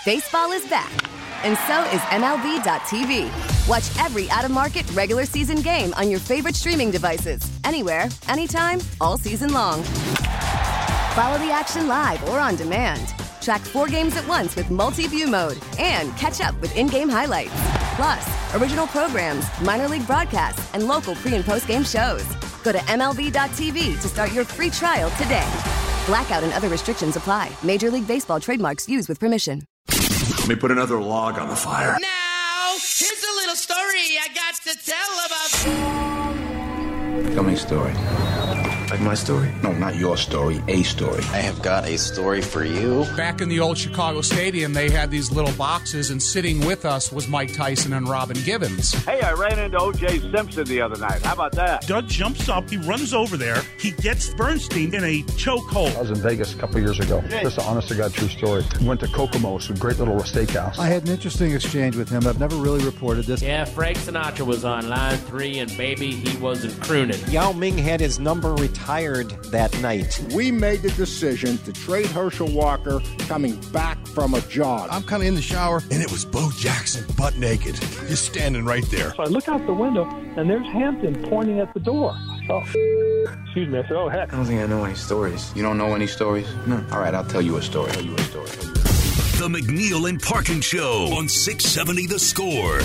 Baseball is back, and so is MLB.tv. Watch every out-of-market regular season game on your favorite streaming devices, anywhere, anytime, all season long. Follow the action live or on demand. Track 4 games at once with multi-view mode and catch up with in-game highlights. Plus, original programs, minor league broadcasts, and local pre- and post-game shows. Go to MLB.tv to start your free trial today. Blackout and other restrictions apply. Major League Baseball trademarks used with permission. Let me put another log on the fire. Now, here's a little story I got to tell about... Tell me a story. Like my story? No, not your story, a story. I have got a story for you. Back in the old Chicago Stadium, they had these little boxes, and sitting with us was Mike Tyson and Robin Givens. Hey, I ran into O.J. Simpson the other night. How about that? Doug jumps up, he runs over there, he gets Bernstein in a chokehold. I was in Vegas a couple years ago. Just an honest-to-God true story. Went to Kokomo's, a great little steakhouse. I had an interesting exchange with him. I've never really reported this. Yeah, Frank Sinatra was on line 3, and baby, he wasn't crooning. Yao Ming had his number retired that night. We made the decision to trade Herschel Walker coming back from a jog. I'm kind of in the shower, and it was Bo Jackson, butt naked, just standing right there. So I look out the window, and there's Hampton pointing at the door. Oh, excuse me. I said, oh, heck. I don't think I know any stories. You don't know any stories? No. All right, I'll tell you a story. The McNeil and Parkin Show on 670 The Score.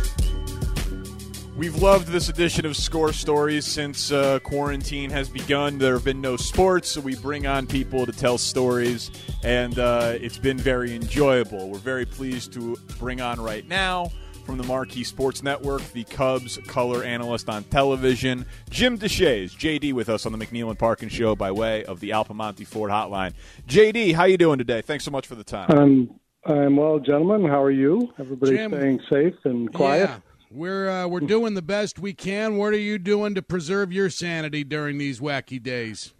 We've loved this edition of Score Stories since quarantine has begun. There have been no sports, so we bring on people to tell stories, and it's been very enjoyable. We're very pleased to bring on right now, from the Marquee Sports Network, the Cubs color analyst on television, Jim Deshaies. JD with us on the McNeil and Parkin Show by way of the Alpamonte Ford Hotline. JD, how you doing today? Thanks so much for the time. I'm well, gentlemen. How are you? Everybody staying safe and quiet? Yeah. We're doing the best we can. What are you doing to preserve your sanity during these wacky days?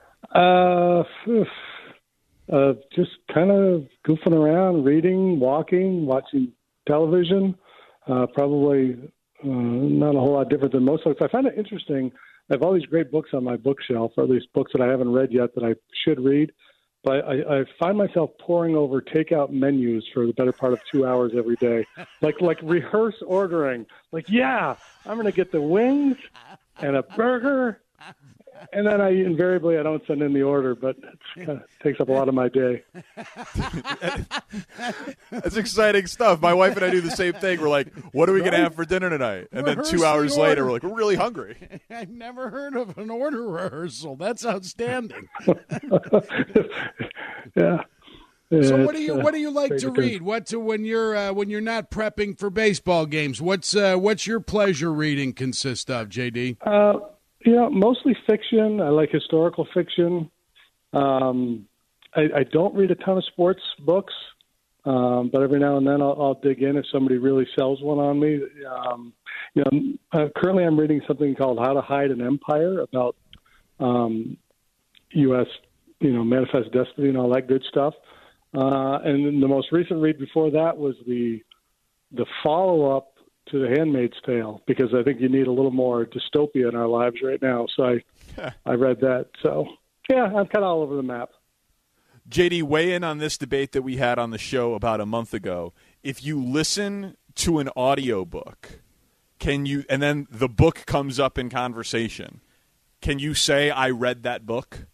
Just kind of goofing around, reading, walking, watching television. Probably not a whole lot different than most folks. I find it interesting. I have all these great books on my bookshelf, or at least books that I haven't read yet that I should read. But I find myself poring over takeout menus for the better part of 2 hours every day, like rehearse ordering. Like, yeah, I'm going to get the wings and a burger, and then I don't send in the order, but it kind of takes up a lot of my day. That's exciting stuff. My wife and I do the same thing. We're like, what are we going to have for dinner tonight? And then 2 hours later, we're like, we're really hungry. I've never heard of an order rehearsal. That's outstanding. Yeah. So what do you like to read? When you're not prepping for baseball games? What's your pleasure reading consist of, JD? Mostly fiction. I like historical fiction. I don't read a ton of sports books, but every now and then I'll dig in if somebody really sells one on me. Currently I'm reading something called How to Hide an Empire about U.S. Manifest Destiny and all that good stuff. And then the most recent read before that was the follow-up to The Handmaid's Tale, because I think you need a little more dystopia in our lives right now. So I read that. So, yeah, I'm kind of all over the map. JD, weigh in on this debate that we had on the show about a month ago. If you listen to an audiobook, and then the book comes up in conversation, can you say, I read that book?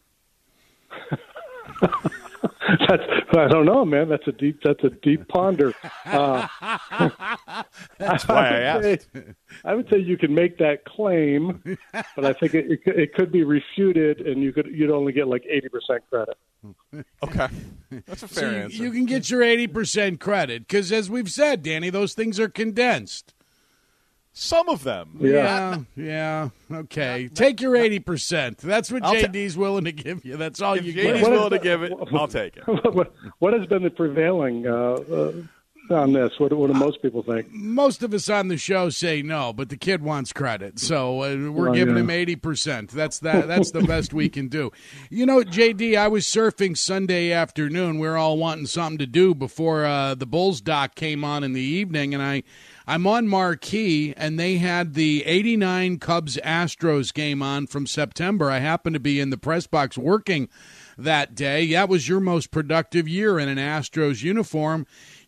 I don't know, man. That's a deep ponder. That's why I asked. I would say you can make that claim, but I think it could be refuted, and you'd only get like 80% credit. Okay, that's a fair answer. You can get your 80% credit because, as we've said, Danny, those things are condensed. Some of them. Yeah. Okay. Take your 80%. That's what JD's willing to give you. That's all you get. JD's willing to give it, I'll take it. What has been the prevailing on this? What do most people think? Most of us on the show say no, but the kid wants credit. So we're giving him 80%. That's the best we can do. JD, I was surfing Sunday afternoon. We were all wanting something to do before the Bulls doc came on in the evening, and I'm on Marquee, and they had the 89 Cubs-Astros game on from September. I happened to be in the press box working that day. That was your most productive year in an Astros uniform.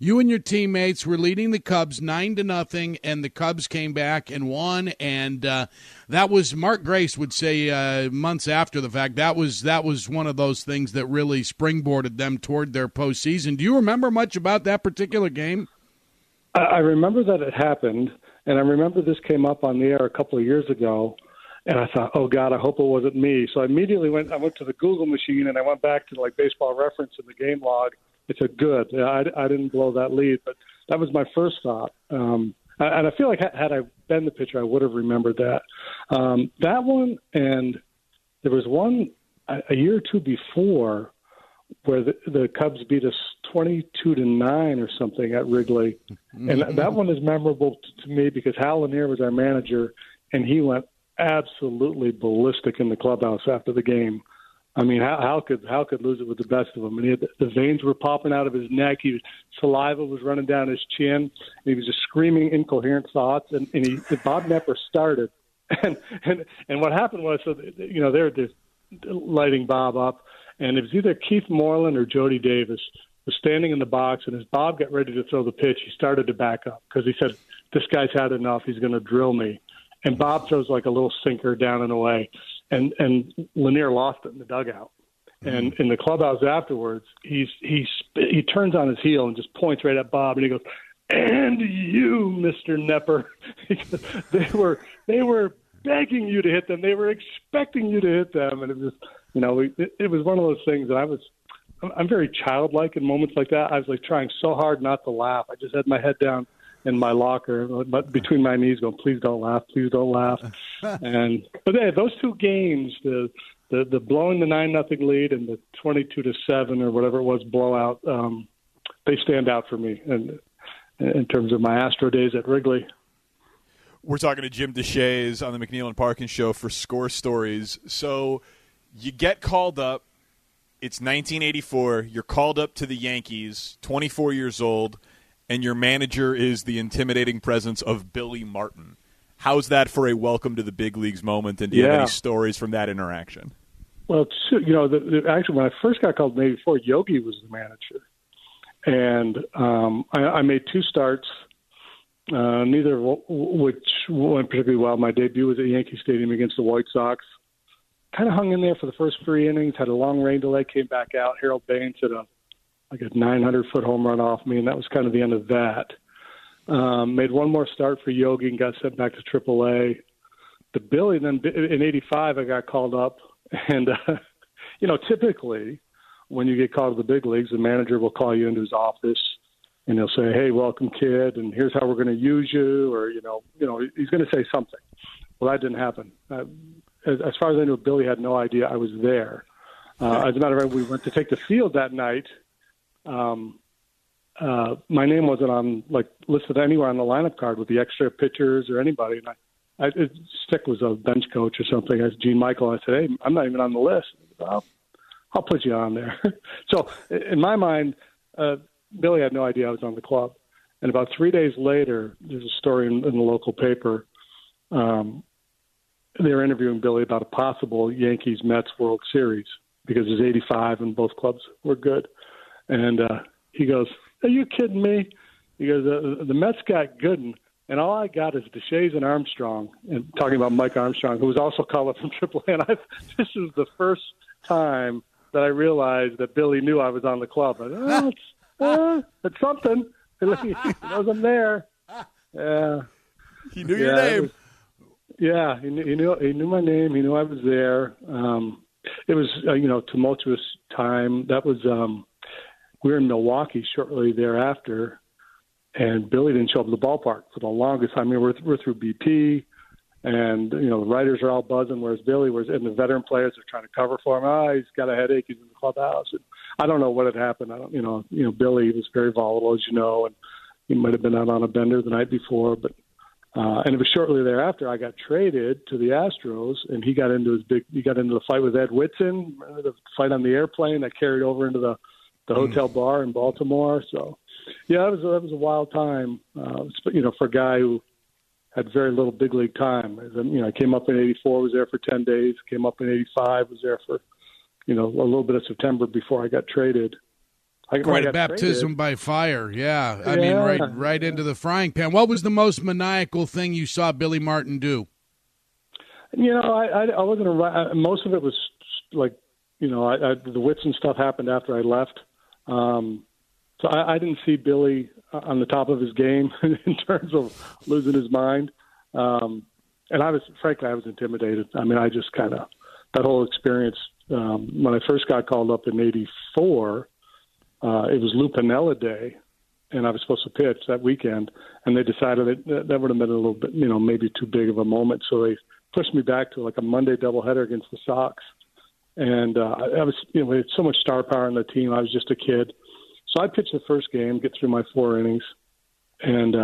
You and your teammates were leading the Cubs 9-0, and the Cubs came back and won. And that was, Mark Grace would say months after the fact, that was one of those things that really springboarded them toward their postseason. Do you remember much about that particular game? I remember that it happened, and I remember this came up on the air a couple of years ago. And I thought, oh, God, I hope it wasn't me. So I immediately went to the Google machine, and I went back to, Baseball Reference in the game log. It said, good. I didn't blow that lead, but that was my first thought. And I feel like had I been the pitcher, I would have remembered that. That one, and there was one a year or two before where the Cubs beat us 22-9 or something at Wrigley. And that one is memorable to me because Hal Lanier was our manager, and he went absolutely ballistic in the clubhouse after the game. I mean, how could lose it with the best of them? And the veins were popping out of his neck. Saliva was running down his chin. And he was just screaming incoherent thoughts. And Bob Knepper started. And what happened was, they were just lighting Bob up, and it was either Keith Moreland or Jody Davis was standing in the box. And as Bob got ready to throw the pitch, he started to back up because he said, "This guy's had enough. He's going to drill me." And Bob throws like a little sinker down and away. And Lanier lost it in the dugout. And in the clubhouse afterwards, he turns on his heel and just points right at Bob. And he goes, "And you, Mr. Knepper." They were begging you to hit them. They were expecting you to hit them. And it was just, it was one of those things that I'm very childlike in moments like that. I was trying so hard not to laugh. I just had my head down in my locker, but between my knees, going, "Please don't laugh, please don't laugh." But those two games, the blowing the 9-0 lead and the 22-7 or whatever it was blowout, they stand out for me, and in terms of my Astro days at Wrigley. We're talking to Jim Deshaies on the McNeil and Parkin Show for Score Stories. So you get called up. It's 1984. You're called up to the Yankees, 24 years old. And your manager is the intimidating presence of Billy Martin. How's that for a welcome to the big leagues moment, and do you have any stories from that interaction? Well, actually, when I first got called in '84, Yogi was the manager. And I made two starts, neither of which went particularly well. My debut was at Yankee Stadium against the White Sox. Kind of hung in there for the first 3 innings, had a long rain delay, came back out. Harold Baines hit a 900-foot home run off me, and that was kind of the end of that. Made one more start for Yogi and got sent back to AAA. The Billy, then in '85, I got called up, and typically when you get called to the big leagues, the manager will call you into his office, and he'll say, "Hey, welcome, kid, and here's how we're going to use you," or he's going to say something. Well, that didn't happen. As far as I knew, Billy had no idea I was there. As a matter of fact, we went to take the field that night. My name wasn't on listed anywhere on the lineup card with the extra pitchers or anybody. And Stick was a bench coach or something. I asked Gene Michael. I said, "Hey, I'm not even on the list." I'll put you on there. So in my mind, Billy had no idea I was on the club. And about 3 days later, there's a story in the local paper. They were interviewing Billy about a possible Yankees-Mets World Series because it was '85 and both clubs were good. And he goes, "Are you kidding me?" He goes, the Mets got Gooden, and all I got is Deshaies and Armstrong," and talking about Mike Armstrong, who was also called up from AAA. And this was the first time that I realized that Billy knew I was on the club. I said, it's something. He knows I'm there. Yeah, he knew your name. He knew my name. He knew I was there. It was tumultuous time. That was we were in Milwaukee shortly thereafter, and Billy didn't show up at the ballpark for the longest time. I mean, we're through BP, and the writers are all buzzing, whereas Billy was, and the veteran players are trying to cover for him. He's got a headache. He's in the clubhouse. And I don't know what had happened. I don't, Billy was very volatile, as you know, and he might have been out on a bender the night before, but. And it was shortly thereafter I got traded to the Astros, and he got into the fight with Ed Whitson, the fight on the airplane that carried over into the hotel bar in Baltimore. So, yeah, that was a wild time, for a guy who had very little big league time. I came up in '84, was there for 10 days. Came up in '85, was there for a little bit of September before I got traded. Quite a baptism by fire, yeah. I mean, right into the frying pan. What was the most maniacal thing you saw Billy Martin do? You know, I wasn't around. Most of it was like, you know, the Whitson stuff happened after I left. So I didn't see Billy on the top of his game in terms of losing his mind. And I was intimidated. I mean, I just kind of, that whole experience, when I first got called up in '84, it was Lou Piniella Day, and I was supposed to pitch that weekend, and they decided that would have been a little bit, you know, maybe too big of a moment, so they pushed me back to like a Monday doubleheader against the Sox. And I was, you know, we had so much star power on the team. I was just a kid. So I pitched the first game, get through my 4 innings, and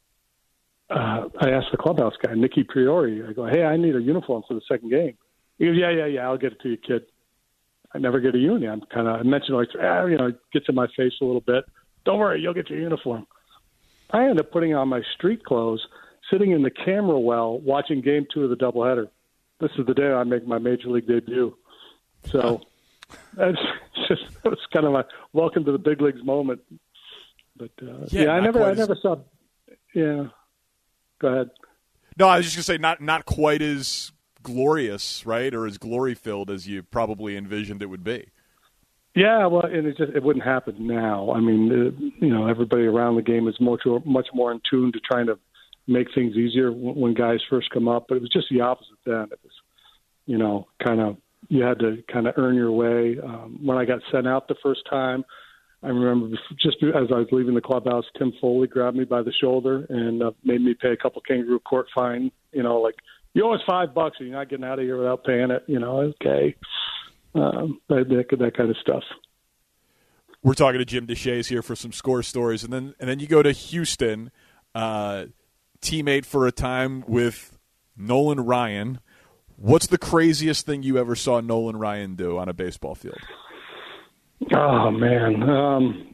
I asked the clubhouse guy, Nicky Priori, I go, hey, I need a uniform for the second game. He goes, yeah, I'll get it to you, kid. I never get a uniform. I mentioned, like, you know, it gets in my face a little bit. Don't worry, you'll get your uniform. I ended up putting on my street clothes, sitting in the camera well, watching Game 2 of the doubleheader. This is the day I make my major league debut. So it was kind of my welcome to the big leagues moment. But I never saw. Yeah, go ahead. No, I was just gonna say not quite as glorious, right, or as glory filled as you probably envisioned it would be. Yeah, well, and it wouldn't happen now. I mean, you know, everybody around the game is much more in tune to trying to make things easier when guys first come up. But it was just the opposite then. It was, you know, kind of. You had to kind of earn your way. When I got sent out the first time, I remember just as I was leaving the clubhouse, Tim Foley grabbed me by the shoulder and made me pay a couple kangaroo court fine. You know, like, you owe us $5 and you're not getting out of here without paying it. You know, okay. That kind of stuff. We're talking to Jim Deshaies here for some score stories. And then you go to Houston, teammate for a time with Nolan Ryan. What's the craziest thing you ever saw Nolan Ryan do on a baseball field? Oh, man.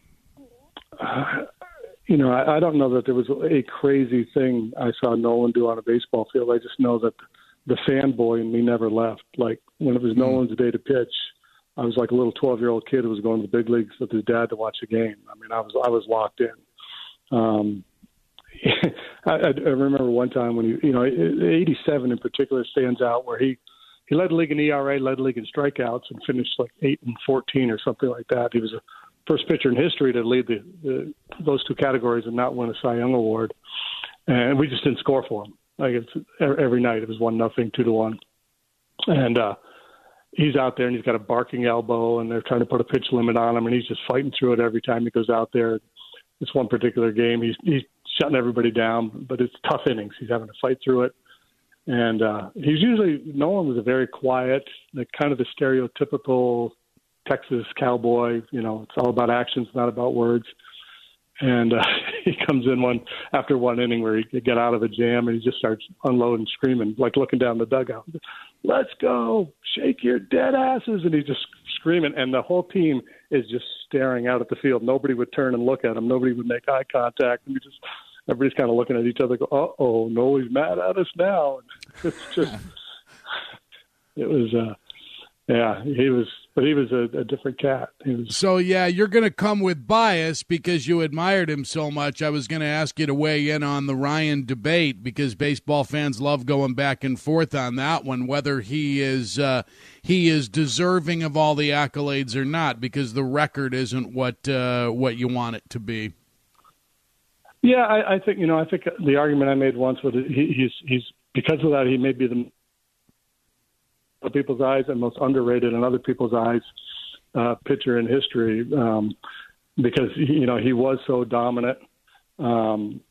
You know, I don't know that there was a crazy thing I saw Nolan do on a baseball field. I just know that the fanboy in me never left. Like, when it was Nolan's day to pitch, I was like a little 12-year-old kid who was going to the big leagues with his dad to watch a game. I mean, I was locked in. I remember one time when he, you know, 87 in particular stands out, where he led the league in ERA, led the league in strikeouts, and finished like 8-14 or something like that. He was the first pitcher in history to lead those two categories and not win a Cy Young award. And we just didn't score for him. Like, it's every night it was 1-0, 2-1, and he's out there and he's got a barking elbow, and they're trying to put a pitch limit on him, and he's just fighting through it every time he goes out there. This one particular game, he's shutting everybody down, but it's tough innings. He's having to fight through it. And Nolan was a very quiet, like, kind of the stereotypical Texas cowboy. You know, it's all about actions, not about words. And he comes in after one inning where he got out of a jam, and he just starts unloading, screaming, like looking down the dugout. Let's go, shake your dead asses. And he's just screaming. And the whole team is just staring out at the field. Nobody would turn and look at him. Nobody would make eye contact. And everybody's kind of looking at each other, go, uh-oh, no, he's mad at us now. It's just, it was, he was a different cat. So, yeah, you're going to come with bias because you admired him so much. I was going to ask you to weigh in on the Ryan debate, because baseball fans love going back and forth on that one, whether he is deserving of all the accolades or not, because the record isn't what you want it to be. Yeah, I think the argument I made once was he's because of that, he may be the people's eyes and most underrated in other people's eyes pitcher in history, because he was so dominant, and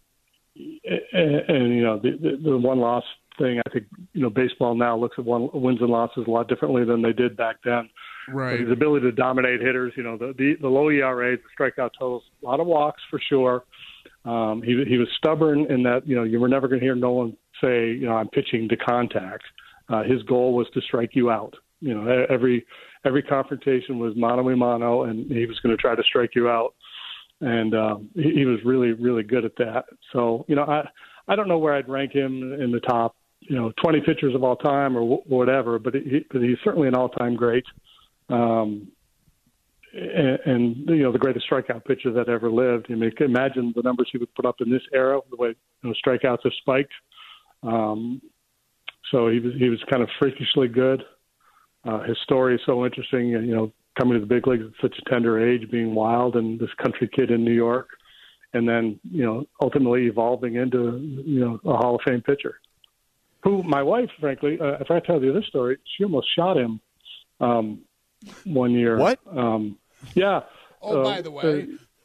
the one loss thing, I think baseball now looks at wins and losses a lot differently than they did back then. Right. But his ability to dominate hitters, the low ERA, the strikeout totals, a lot of walks for sure. He was stubborn in that you were never going to hear Nolan say I'm pitching to contact. His goal was to strike you out. Every confrontation was mano a mano, and he was going to try to strike you out. And he was really, really good at that. So, I don't know where I'd rank him in the top, 20 pitchers of all time or whatever, but he's certainly an all-time great. and the greatest strikeout pitcher that ever lived. I mean, imagine the numbers he would put up in this era, the way strikeouts have spiked. So he was kind of freakishly good. His story is so interesting, coming to the big leagues at such a tender age, being wild and this country kid in New York, and then, ultimately evolving into, a Hall of Fame pitcher. Who, my wife, frankly, if I tell you this story, she almost shot him 1 year. What? Yeah. By the way.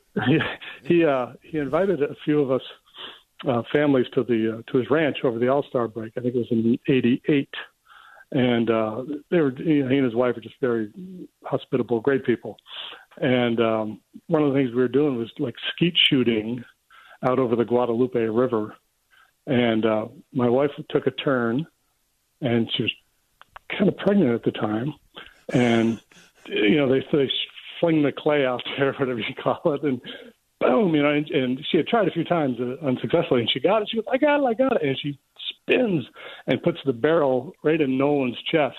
He invited a few of us families to his ranch over the All-Star break. I think it was in '88. And they were, he and his wife are just very hospitable, great people. And one of the things we were doing was like skeet shooting out over the Guadalupe River. And my wife took a turn, and she was kind of pregnant at the time. And they fling the clay out there, whatever you call it, and boom, and she had tried a few times unsuccessfully, and she got it. She goes, I got it. And she spins and puts the barrel right in Nolan's chest.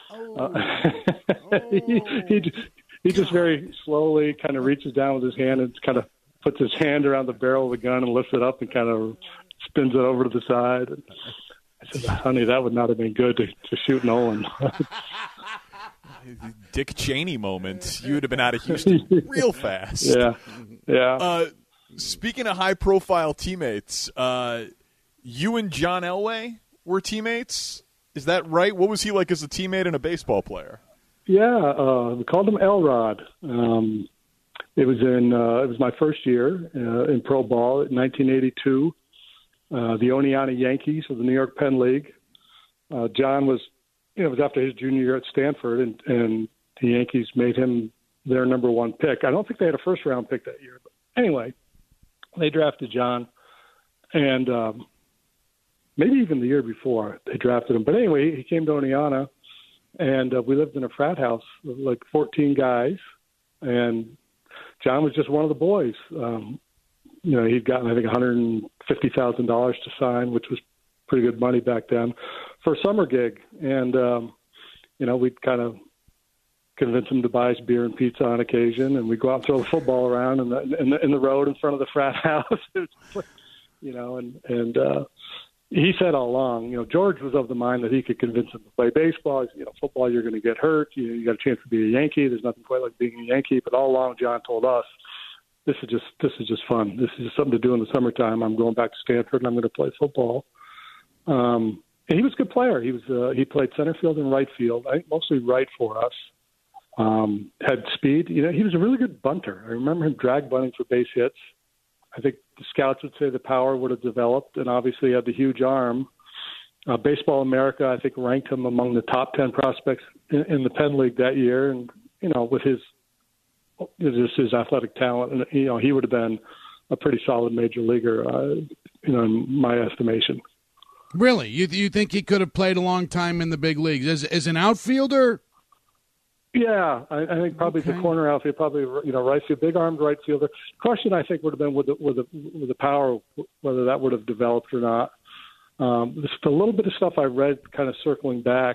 He just very slowly kind of reaches down with his hand and kind of puts his hand around the barrel of the gun and lifts it up and kind of spins it over to the side. And I said, honey, that would not have been good to shoot Nolan. Dick Cheney moment. You would have been out of Houston real fast. Yeah. Speaking of high-profile teammates, you and John Elway were teammates. Is that right? What was he like as a teammate and a baseball player? Yeah, we called him Elrod. It was my first year in pro ball in 1982. The Oneonta Yankees of the New York Penn League. John was, it was after his junior year at Stanford, and the Yankees made him their number one pick. I don't think they had a first-round pick that year. But anyway, they drafted John, and maybe even the year before they drafted him. But anyway, he came to Oneonta, and we lived in a frat house with like 14 guys, and John was just one of the boys. He'd gotten, I think, $150,000 to sign, which was pretty good money back then, for a summer gig. And, we'd kind of convince him to buy us beer and pizza on occasion, and we'd go out and throw the football around in the road in front of the frat house. He said all along, George was of the mind that he could convince him to play baseball. He said, football, you're going to get hurt. You got a chance to be a Yankee. There's nothing quite like being a Yankee. But all along, John told us, this is just fun. This is just something to do in the summertime. I'm going back to Stanford, and I'm going to play football. And he was a good player. He played center field and right field. I think mostly right for us. Had speed. He was a really good bunter. I remember him drag bunting for base hits. I think the scouts would say the power would have developed, and obviously he had the huge arm. Baseball America, I think, ranked him among the top 10 prospects in the Penn League that year. And, with his athletic talent, and, he would have been a pretty solid major leaguer, in my estimation. Really? You think he could have played a long time in the big leagues as an outfielder? Yeah, I think probably the corner outfield, probably right field, big armed right fielder. Question I think would have been with the power, whether that would have developed or not. Just a little bit of stuff I read, kind of circling back.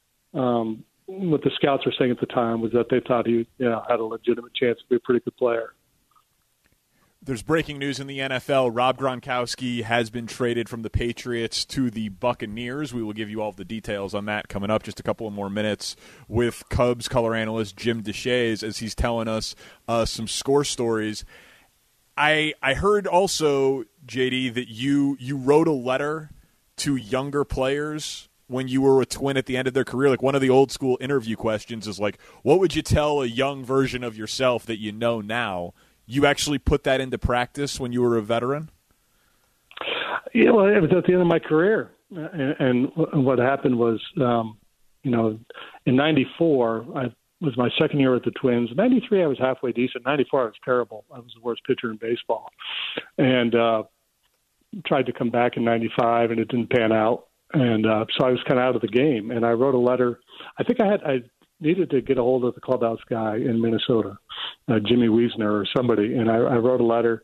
What the scouts were saying at the time was that they thought he had a legitimate chance to be a pretty good player. There's breaking news in the NFL. Rob Gronkowski has been traded from the Patriots to the Buccaneers. We will give you all the details on that coming up just a couple of more minutes with Cubs color analyst Jim Deshaies as he's telling us some score stories. I heard also, JD, that you wrote a letter to younger players when you were a Twin at the end of their career. Like, one of the old school interview questions is like, what would you tell a young version of yourself that you know now? You actually put that into practice when you were a veteran? Yeah, well, it was at the end of my career. And what happened was, in 94, I was my second year with the Twins. In 93, I was halfway decent. 94, I was terrible. I was the worst pitcher in baseball. And tried to come back in 95, and it didn't pan out. And so I was kind of out of the game. And I wrote a letter. I think I needed to get a hold of the clubhouse guy in Minnesota, Jimmy Wiesner or somebody. And I wrote a letter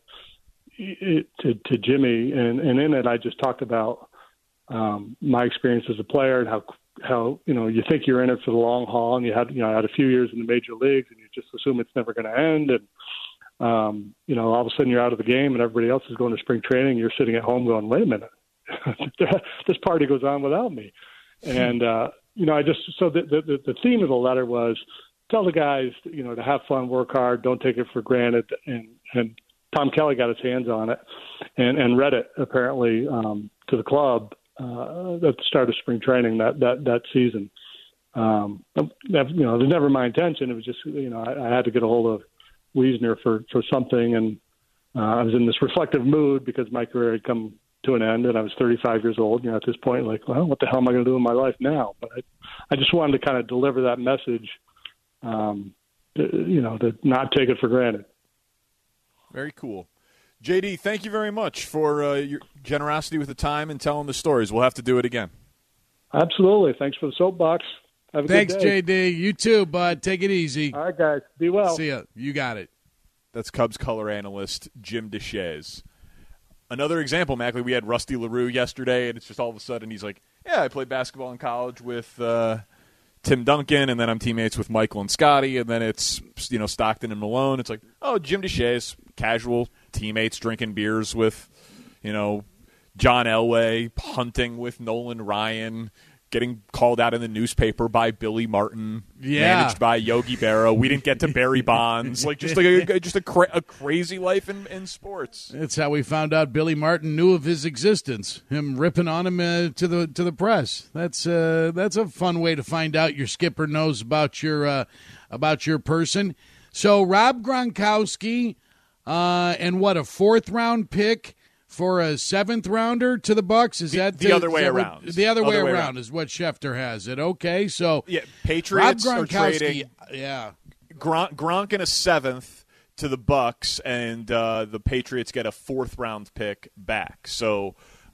to Jimmy, and in it I just talked about my experience as a player and how how you think you're in it for the long haul, and you had a few years in the major leagues, and you just assume it's never going to end, and all of a sudden you're out of the game, and everybody else is going to spring training. You're sitting at home going, "Wait a minute, this party goes on without me." And the theme of the letter was tell the guys to have fun, work hard, don't take it for granted, and Tom Kelly got his hands on it and read it apparently to the club at the start of spring training that season. It was never my intention. It was just I had to get a hold of Wiesner for something, and I was in this reflective mood because my career had come to an end, and I was 35 years old. At this point, like, well, what the hell am I going to do in my life now? But I just wanted to kind of deliver that message, to not take it for granted. Very cool. JD, thank you very much for your generosity with the time and telling the stories. We'll have to do it again. Absolutely. Thanks for the soapbox. Have a Thanks, good day. JD. You too, bud. Take it easy. All right, guys. Be well. See ya. You got it. That's Cubs color analyst Jim Deshaies. Another example, Mackley, we had Rusty LaRue yesterday, and it's just all of a sudden he's like, yeah, I played basketball in college with Tim Duncan, and then I'm teammates with Michael and Scotty, and then it's Stockton and Malone. It's like, oh, Jim Deshaies, casual teammates drinking beers with John Elway, hunting with Nolan Ryan, getting called out in the newspaper by Billy Martin, managed by Yogi Berra. We didn't get to Barry Bonds. Just a crazy life in sports. That's how we found out Billy Martin knew of his existence. Him ripping on him to the press. That's a fun way to find out your skipper knows about your person. So Rob Gronkowski, and what, a 4th round pick for a 7th rounder to the Bucks? Is that the other way around? The other way around is what Schefter has it. Okay, so yeah, Patriots are trading Gronk in a 7th to the Bucks, and the Patriots get a 4th round pick back. So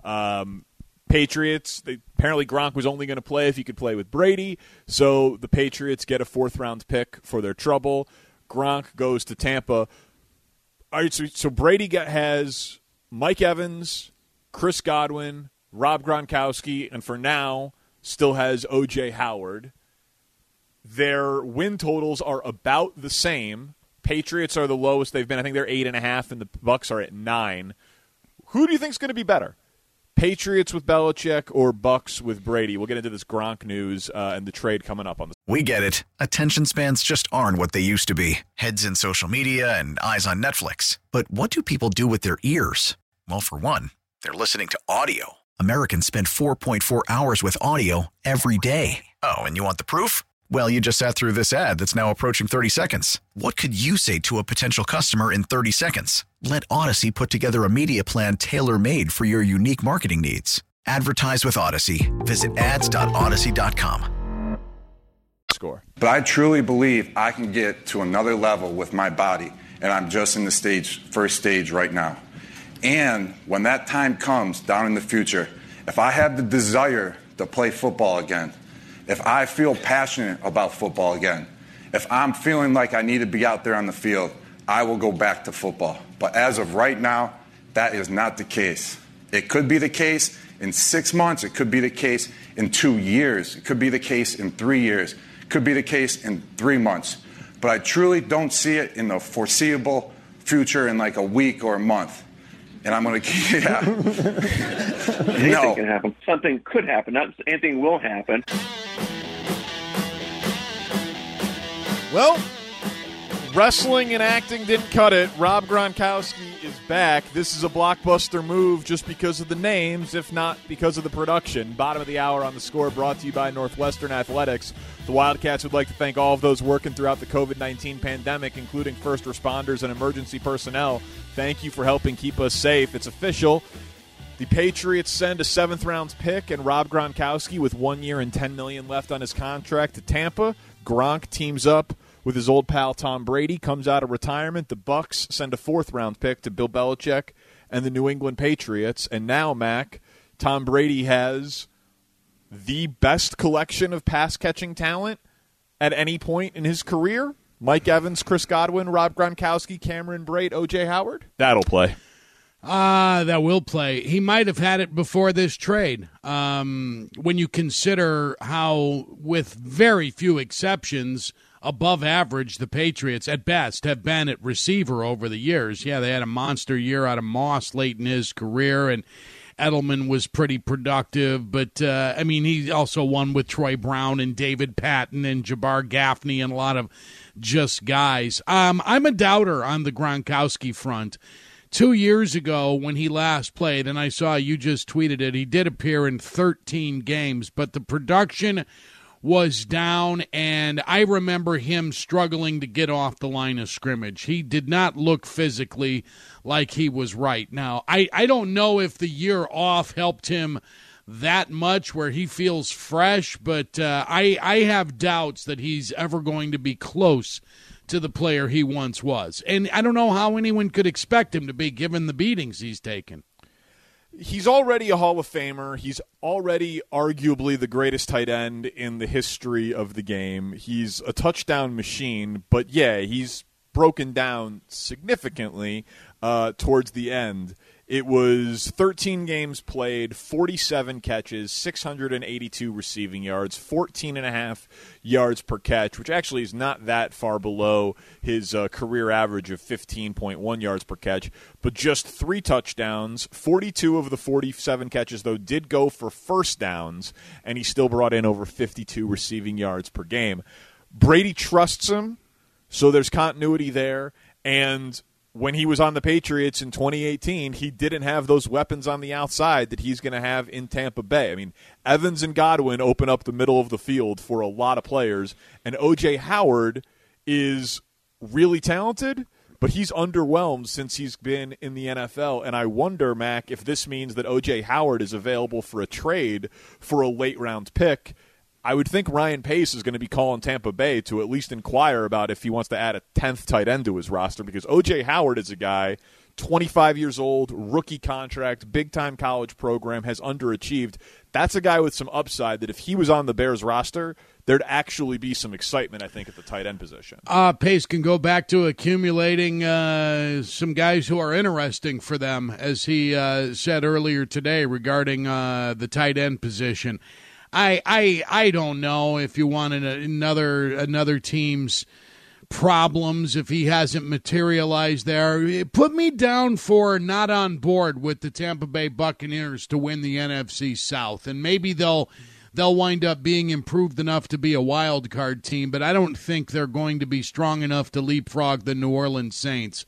Patriots, apparently Gronk was only going to play if he could play with Brady, so the Patriots get a 4th round pick for their trouble. Gronk goes to Tampa. All right, so Brady has Mike Evans, Chris Godwin, Rob Gronkowski, and for now still has O.J. Howard. Their win totals are about the same. Patriots are the lowest they've been. I think they're 8.5, and the Bucks are at 9. Who do you think is going to be better? Patriots with Belichick or Bucks with Brady? We'll get into this Gronk news and the trade coming up on this. We get it. Attention spans just aren't what they used to be. Heads in social media and eyes on Netflix. But what do people do with their ears? Well, for one, they're listening to audio. Americans spend 4.4 hours with audio every day. Oh, and you want the proof? Well, you just sat through this ad that's now approaching 30 seconds. What could you say to a potential customer in 30 seconds? Let Odyssey put together a media plan tailor-made for your unique marketing needs. Advertise with Odyssey. Visit ads.odyssey.com. Score. But I truly believe I can get to another level with my body, and I'm just in the first stage right now. And when that time comes down in the future, if I have the desire to play football again, if I feel passionate about football again, if I'm feeling like I need to be out there on the field, I will go back to football. But as of right now, that is not the case. It could be the case in 6 months. It could be the case in 2 years. It could be the case in 3 years. It could be the case in 3 months. But I truly don't see it in the foreseeable future in like a week or a month. And I'm going to keep Anything can happen. Something could happen. Not anything will happen. Well, wrestling and acting didn't cut it. Rob Gronkowski is back. This is a blockbuster move just because of the names, if not because of the production. Bottom of the hour on The Score, brought to you by Northwestern Athletics. The Wildcats would like to thank all of those working throughout the COVID-19 pandemic, including first responders and emergency personnel. Thank you for helping keep us safe. It's official. The Patriots send a 7th-round pick and Rob Gronkowski with 1 year and $10 million left on his contract to Tampa. Gronk teams up with his old pal Tom Brady, comes out of retirement. The Bucks send a 4th-round pick to Bill Belichick and the New England Patriots. And now, Mac, Tom Brady has the best collection of pass-catching talent at any point in his career. Mike Evans, Chris Godwin, Rob Gronkowski, Cameron Brate, O.J. Howard. That'll play. That will play. He might have had it before this trade. When you consider how, with very few exceptions, above average the Patriots, at best, have been at receiver over the years. Yeah, they had a monster year out of Moss late in his career, and Edelman was pretty productive. But, he also won with Troy Brown and David Patton and Jabbar Gaffney and a lot of just guys. I'm a doubter on the Gronkowski front. 2 years ago when he last played, and I saw you just tweeted it, he did appear in 13 games, but the production was down, and I remember him struggling to get off the line of scrimmage. He did not look physically like he was right. Now, I don't know if the year off helped him that much where he feels fresh, but I have doubts that he's ever going to be close to the player he once was. And I don't know how anyone could expect him to be given the beatings he's taken. He's already a Hall of Famer. He's already arguably the greatest tight end in the history of the game. He's a touchdown machine, but yeah, he's broken down significantly towards the end. It was 13 games played, 47 catches, 682 receiving yards, 14.5 yards per catch, which actually is not that far below his career average of 15.1 yards per catch, but just 3 touchdowns. 42 of the 47 catches, though, did go for first downs, and he still brought in over 52 receiving yards per game. Brady trusts him, so there's continuity there, and when he was on the Patriots in 2018, he didn't have those weapons on the outside that he's going to have in Tampa Bay. I mean, Evans and Godwin open up the middle of the field for a lot of players, and O.J. Howard is really talented, but he's underwhelmed since he's been in the NFL, and I wonder, Mac, if this means that O.J. Howard is available for a trade for a late-round pick. I would think Ryan Pace is going to be calling Tampa Bay to at least inquire about if he wants to add a 10th tight end to his roster, because O.J. Howard is a guy, 25 years old, rookie contract, big-time college program, has underachieved. That's a guy with some upside that if he was on the Bears roster, there'd actually be some excitement, I think, at the tight end position. Pace can go back to accumulating some guys who are interesting for them, as he said earlier today regarding the tight end position. I don't know if you wanted another team's problems if he hasn't materialized there. Put me down for not on board with the Tampa Bay Buccaneers to win the NFC South, and maybe they'll wind up being improved enough to be a wild card team, but I don't think they're going to be strong enough to leapfrog the New Orleans Saints.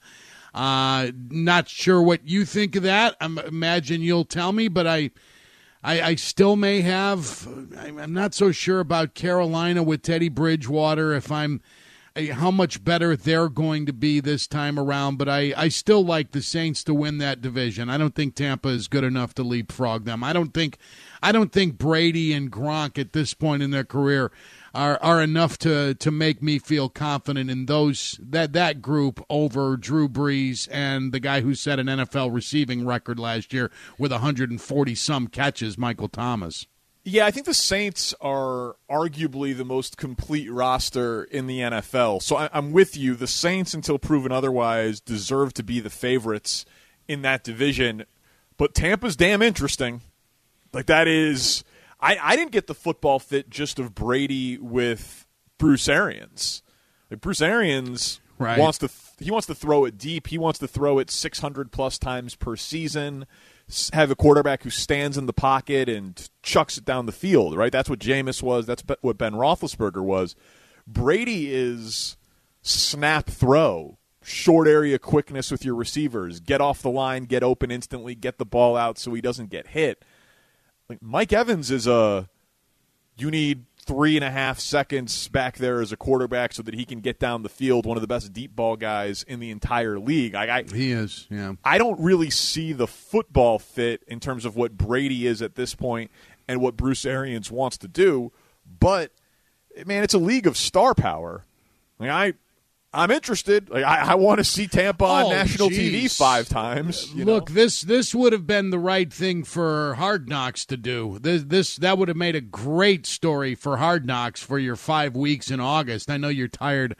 Not sure what you think of that. I imagine you'll tell me, but I still may have. I'm not so sure about Carolina with Teddy Bridgewater, how much better they're going to be this time around, but I still like the Saints to win that division. I don't think Tampa is good enough to leapfrog them. I don't think Brady and Gronk at this point in their career are enough to make me feel confident in that group over Drew Brees and the guy who set an NFL receiving record last year with 140-some catches, Michael Thomas. Yeah, I think the Saints are arguably the most complete roster in the NFL. So I'm with you. The Saints, until proven otherwise, deserve to be the favorites in that division. But Tampa's damn interesting. Like, that is... I didn't get the football fit just of Brady with Bruce Arians. Like, Bruce Arians wants to throw it deep. He wants to throw it 600-plus times per season, have a quarterback who stands in the pocket and chucks it down the field, right? That's what Jameis was. That's what Ben Roethlisberger was. Brady is snap throw, short area quickness with your receivers, get off the line, get open instantly, get the ball out so he doesn't get hit. Like, Mike Evans is you need 3.5 seconds back there as a quarterback so that he can get down the field, one of the best deep ball guys in the entire league. He is, yeah. I don't really see the football fit in terms of what Brady is at this point and what Bruce Arians wants to do, but, man, it's a league of star power. Like, I'm interested. Like, I want to see Tampa on national TV 5 times. Look, this would have been the right thing for Hard Knocks to do. That would have made a great story for Hard Knocks for your 5 weeks in August. I know you're tired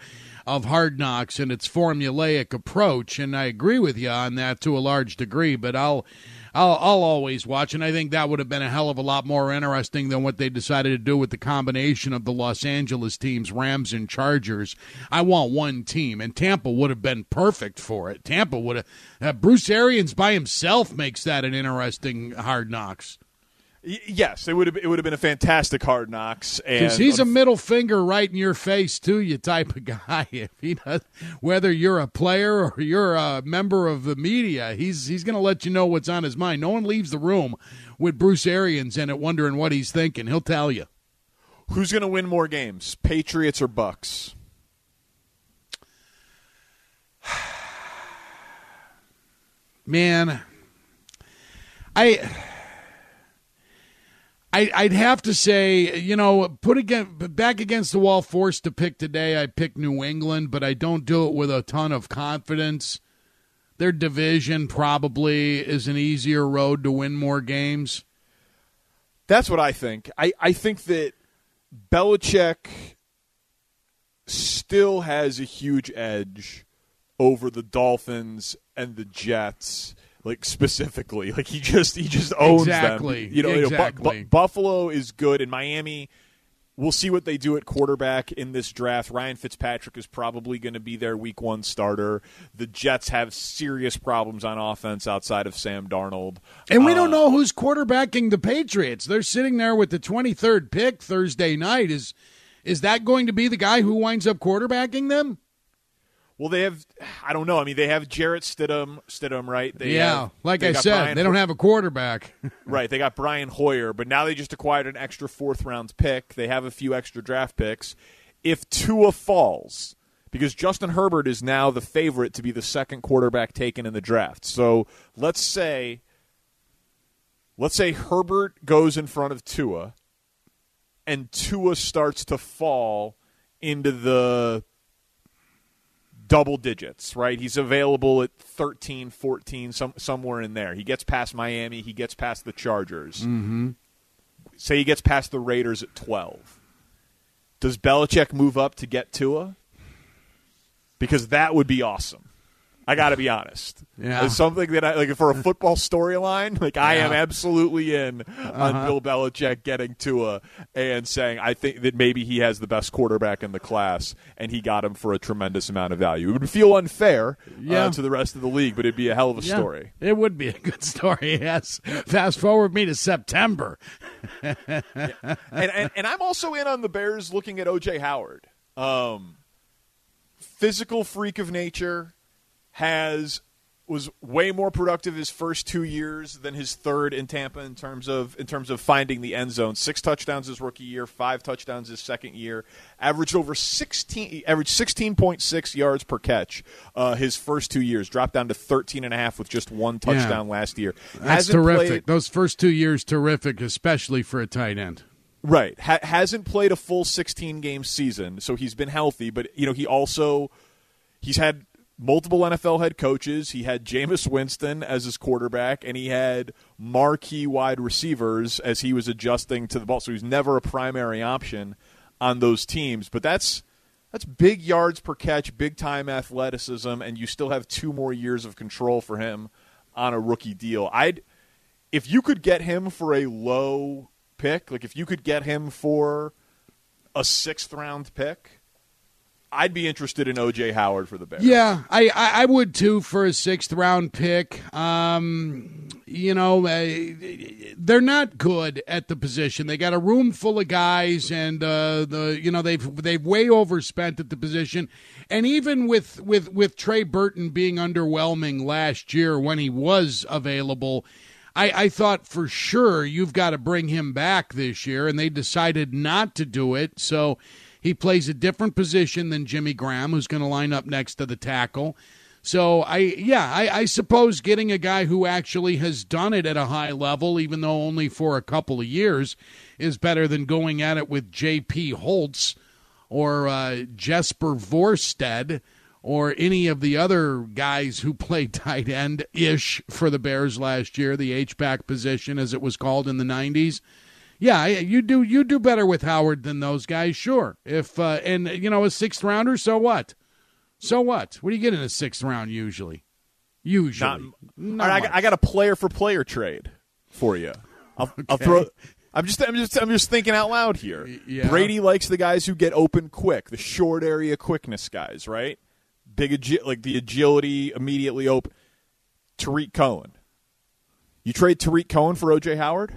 Hard Knocks and its formulaic approach, and I agree with you on that to a large degree, but I'll always watch, and I think that would have been a hell of a lot more interesting than what they decided to do with the combination of the Los Angeles teams, Rams and Chargers. I want one team, and Tampa would have been perfect for it. Tampa would have Bruce Arians by himself makes that an interesting Hard Knocks. Yes, it would have been a fantastic Hard Knocks, because he's a middle finger right in your face to you type of guy. If he does, whether you're a player or you're a member of the media, he's going to let you know what's on his mind. No one leaves the room with Bruce Arians in it wondering what he's thinking. He'll tell you. Who's going to win more games, Patriots or Bucks? Man, I'd have to say, back against the wall, forced to pick today, I pick New England, but I don't do it with a ton of confidence. Their division probably is an easier road to win more games. That's what I think. I think that Belichick still has a huge edge over the Dolphins and the Jets. Like specifically, like he just owns them. Exactly. Buffalo is good, and Miami. We'll see what they do at quarterback in this draft. Ryan Fitzpatrick is probably going to be their Week 1 starter. The Jets have serious problems on offense outside of Sam Darnold, and we don't know who's quarterbacking the Patriots. They're sitting there with the 23rd pick Thursday night. Is that going to be the guy who winds up quarterbacking them? Well, they have – I don't know. I mean, they have Jarrett Stidham, right? They don't have a quarterback. Right. They got Brian Hoyer, but now they just acquired an extra fourth-round pick. They have a few extra draft picks. If Tua falls, because Justin Herbert is now the favorite to be the second quarterback taken in the draft. So let's say Herbert goes in front of Tua, and Tua starts to fall into the – double digits, right? He's available at 13, 14, somewhere in there. He gets past Miami. He gets past the Chargers. Mm-hmm. Say he gets past the Raiders at 12. Does Belichick move up to get Tua? Because that would be awesome. I got to be honest. Yeah. It's something that I like for a football storyline. Like I am absolutely in on Bill Belichick getting Tua and saying I think that maybe he has the best quarterback in the class and he got him for a tremendous amount of value. It would feel unfair to the rest of the league, but it'd be a hell of a story. It would be a good story. Yes. Fast forward me to September. And I'm also in on the Bears looking at O.J. Howard. Physical freak of nature. Was way more productive his first 2 years than his third in Tampa in terms of finding the end zone. 6 touchdowns his rookie year, 5 touchdowns his second year. Averaged 16.6 yards per catch his first 2 years. Dropped down to 13.5 with just 1 touchdown last year. That's terrific. Those first 2 years terrific, especially for a tight end. Right. Hasn't played a full 16-game season, so he's been healthy. But he's had multiple NFL head coaches. He had Jameis Winston as his quarterback, and he had marquee wide receivers as he was adjusting to the ball. So he's never a primary option on those teams. But that's big yards per catch, big-time athleticism, and you still have 2 more years of control for him on a rookie deal. If you could get him for a low pick, like if you could get him for a 6th-round pick, I'd be interested in O.J. Howard for the Bears. Yeah, I would too for a 6th-round pick. They're not good at the position. They got a room full of guys, and they've way overspent at the position. And even with Trey Burton being underwhelming last year when he was available, I thought for sure you've got to bring him back this year, and they decided not to do it. So he plays a different position than Jimmy Graham, who's going to line up next to the tackle. So, I suppose getting a guy who actually has done it at a high level, even though only for a couple of years, is better than going at it with J.P. Holtz or Jesper Vorsted or any of the other guys who played tight end-ish for the Bears last year, the H-back position as it was called in the 90s. Yeah, you do better with Howard than those guys, sure. If a 6th rounder, so what? So what? What do you get in the 6th round usually? Usually. All right, I got a player-for-player trade for you. I'll throw. I'm just thinking out loud here. Yeah. Brady likes the guys who get open quick, the short area quickness guys, right? Like the agility, immediately open. Tariq Cohen. You trade Tariq Cohen for O.J. Howard?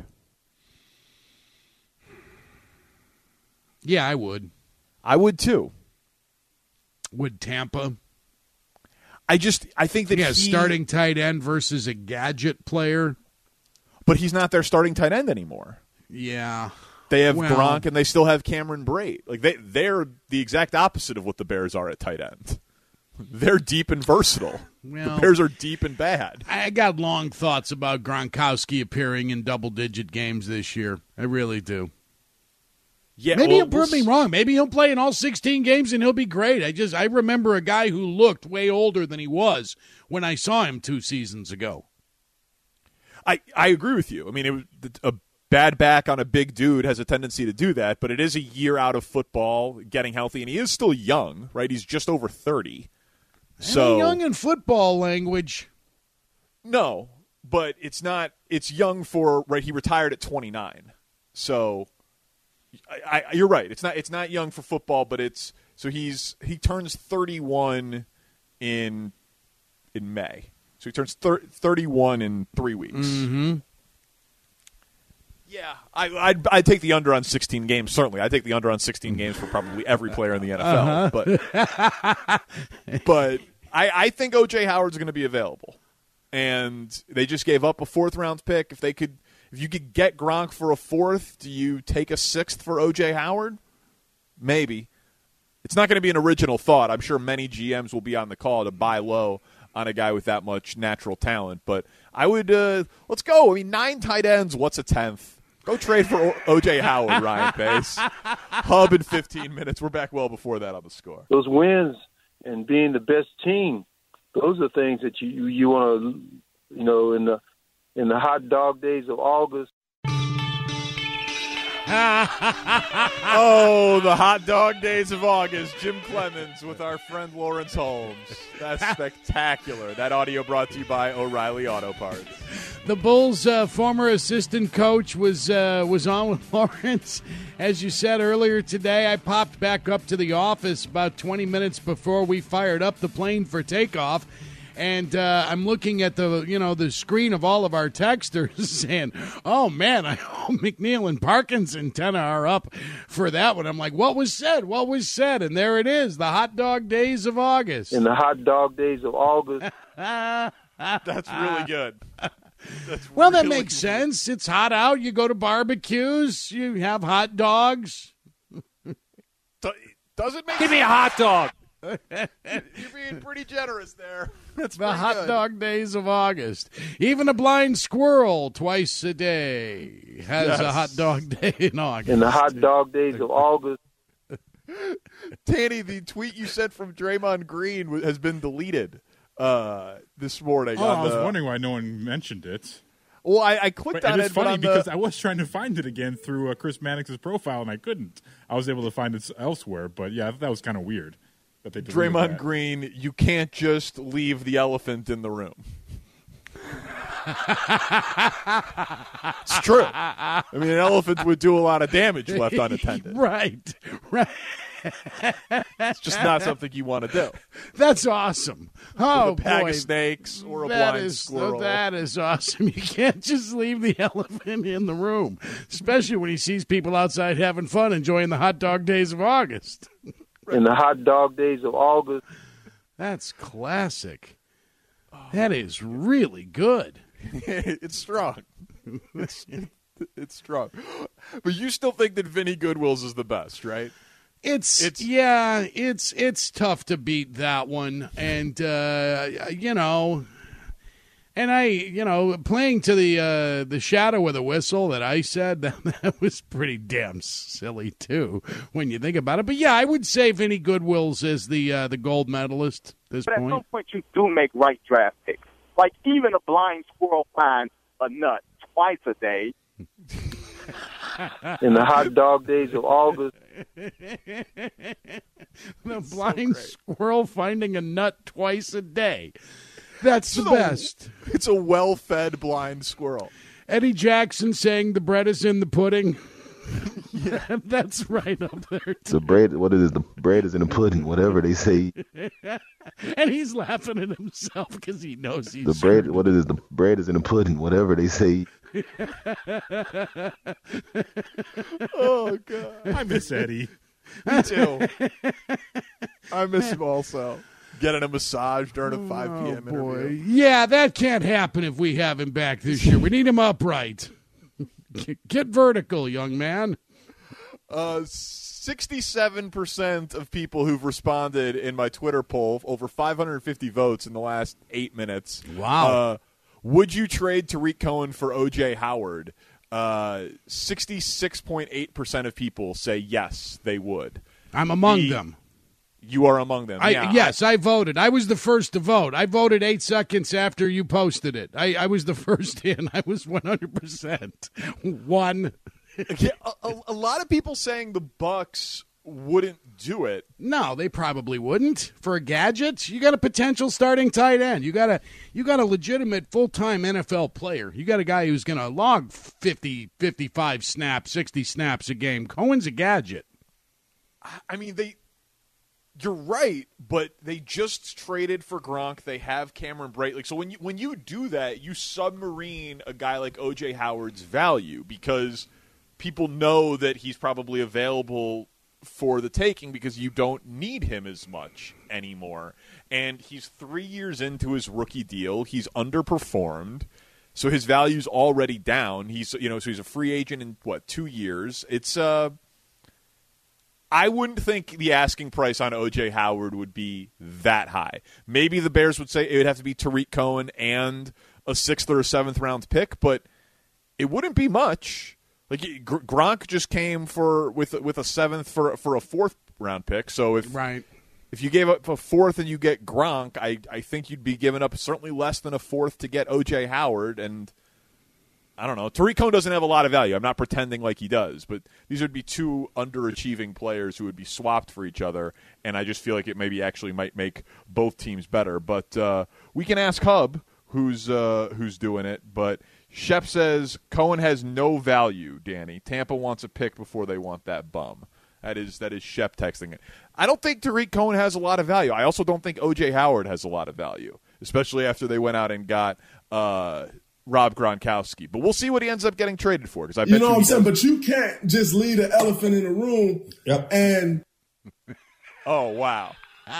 Yeah, I would. I would too. Would Tampa? I think that starting tight end versus a gadget player. But he's not their starting tight end anymore. Yeah. They have Gronk and they still have Cameron Brate. Like they're the exact opposite of what the Bears are at tight end. They're deep and versatile. Well, the Bears are deep and bad. I got long thoughts about Gronkowski appearing in double-digit games this year. I really do. Yeah, maybe he'll prove me wrong. Maybe he'll play in all 16 games and he'll be great. I remember a guy who looked way older than he was when I saw him 2 seasons ago. I agree with you. I mean, a bad back on a big dude has a tendency to do that, but it is a year out of football, getting healthy, and he is still young, right? He's just over 30. So young in football language. No, but it's not. It's young for right. He retired at 29, so you're right. It's not young for football, but it's so he turns 31 in May. So he turns 31 in 3 weeks. Mm-hmm. Yeah, I'd take the under on 16 games. Certainly, I'd take the under on 16 games for probably every player in the NFL. But I think O.J. Howard's going to be available, and they just gave up a 4th-round pick. If you could get Gronk for a 4th, do you take a 6th for O.J. Howard? Maybe. It's not going to be an original thought. I'm sure many GMs will be on the call to buy low on a guy with that much natural talent. But I would let's go. I mean, 9 tight ends, what's a 10th? Go trade for O.J. Howard, Ryan Pace. Hub in 15 minutes. We're back well before that on The Score. Those wins and being the best team, those are things that you want to, in the hot dog days of August. Oh, the hot dog days of August. Jim Clemens with our friend Lawrence Holmes. That's spectacular. That audio brought to you by O'Reilly Auto Parts. The Bulls' former assistant coach was on with Lawrence. As you said earlier today, I popped back up to the office about 20 minutes before we fired up the plane for takeoff. And I'm looking at the screen of all of our texters saying, oh, man, I hope McNeil and Parkins' antenna are up for that one. I'm like, what was said? What was said? And there it is, the hot dog days of August. In the hot dog days of August. That's really good. Well, that makes sense. It's hot out. You go to barbecues. You have hot dogs. Does it make Give me a hot dog. You're being pretty generous there. That's the hot dog days of August. Even a blind squirrel twice a day has a hot dog day in August. In the hot dog days of August. Danny, the tweet you sent from Draymond Green has been deleted this morning. I was wondering why no one mentioned it. Well, I clicked on it. It's funny because I was trying to find it again through Chris Mannix's profile, and I couldn't. I was able to find it elsewhere, but yeah, that was kind of weird. Draymond Green, you can't just leave the elephant in the room. It's true. I mean, an elephant would do a lot of damage left unattended. Right. It's just not something you want to do. That's awesome. Oh, with a pack boy. of snakes or a blind squirrel. That is awesome. You can't just leave the elephant in the room, especially when he sees people outside having fun, enjoying the hot dog days of August. In the hot dog days of August. That's classic. That is really good. It's strong. It's strong. But you still think that Vinny Goodwill's is the best, right? It's tough to beat that one. And, and I, playing to the shadow of the whistle that I said, that was pretty damn silly, too, when you think about it. But, yeah, I would say Vinny Goodwill's is the gold medalist at this point. But at some point, you do make right draft picks. Like, even a blind squirrel finds a nut twice a day. In the hot dog days of August. The blind squirrel finding a nut twice a day. That's the best. It's a well-fed blind squirrel. Eddie Jackson saying the bread is in the pudding. Yeah, that's right up there, too. The bread, what it is, the bread is in the pudding, whatever they say. And he's laughing at himself because he knows he's the bread, what it is, the bread is in the pudding, whatever they say. Oh, God. I miss Eddie. Me too. I miss him also. Getting a massage during a 5 p.m. interview. Yeah, that can't happen if we have him back this year. We need him upright. Get vertical, young man. 67% of people who've responded in my Twitter poll, over 550 votes in the last 8 minutes. Wow. Would you trade Tariq Cohen for O.J. Howard? 66.8% of people say yes, they would. I'm among them. You are among them. Yes, I voted. I was the first to vote. I voted 8 seconds after you posted it. I was the first in. I was 100%. One. Yeah, a lot of people saying the Bucs wouldn't do it. No, they probably wouldn't. For a gadget, you got a potential starting tight end. You got a legitimate full-time NFL player. You got a guy who's going to log 50, 55 snaps, 60 snaps a game. Cohen's a gadget. I mean, you're right, but they just traded for Gronk. They have Cameron Brate. So when you do that, you submarine a guy like O.J. Howard's value because people know that he's probably available for the taking because you don't need him as much anymore. And he's 3 years into his rookie deal. He's underperformed, so his value's already down. So he's a free agent in 2 years. It's I wouldn't think the asking price on O.J. Howard would be that high. Maybe the Bears would say it would have to be Tariq Cohen and a 6th or a 7th round pick, but it wouldn't be much. Like Gronk just came with a 7th for a 4th round pick. So if you gave up a 4th and you get Gronk, I think you'd be giving up certainly less than a 4th to get O.J. Howard. And I don't know. Tariq Cohen doesn't have a lot of value. I'm not pretending like he does, but these would be two underachieving players who would be swapped for each other, and I just feel like it maybe actually might make both teams better. But we can ask Hub, who's doing it, but Shep says Cohen has no value, Danny. Tampa wants a pick before they want that bum. That is Shep texting it. I don't think Tariq Cohen has a lot of value. I also don't think O.J. Howard has a lot of value, especially after they went out and got Rob Gronkowski. But we'll see what he ends up getting traded for. Because you know what I'm saying? But you can't just leave the elephant in the room and... Oh, wow.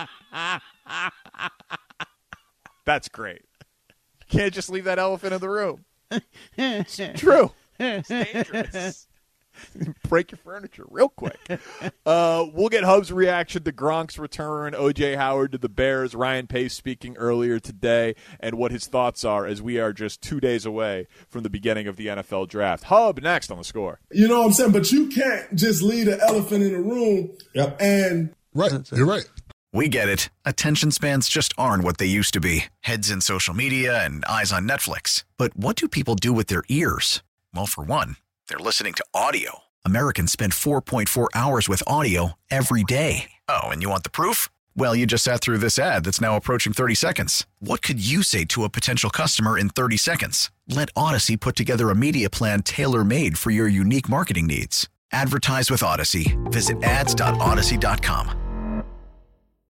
That's great. You can't just leave that elephant in the room. It's true. It's dangerous. Break your furniture real quick. We'll get Hub's reaction to Gronk's return, O.J. Howard to the Bears, Ryan Pace speaking earlier today, and what his thoughts are as we are just 2 days away from the beginning of the NFL draft. Hub next on The Score. You know what I'm saying? But you can't just leave the elephant in the room and... Right. You're right. We get it. Attention spans just aren't what they used to be. Heads in social media and eyes on Netflix. But what do people do with their ears? Well, for one, they're listening to audio. Americans spend 4.4 hours with audio every day. Oh, and you want the proof? Well, you just sat through this ad that's now approaching 30 seconds. What could you say to a potential customer in 30 seconds? Let Odyssey put together a media plan tailor-made for your unique marketing needs. Advertise with Odyssey. Visit ads.odyssey.com.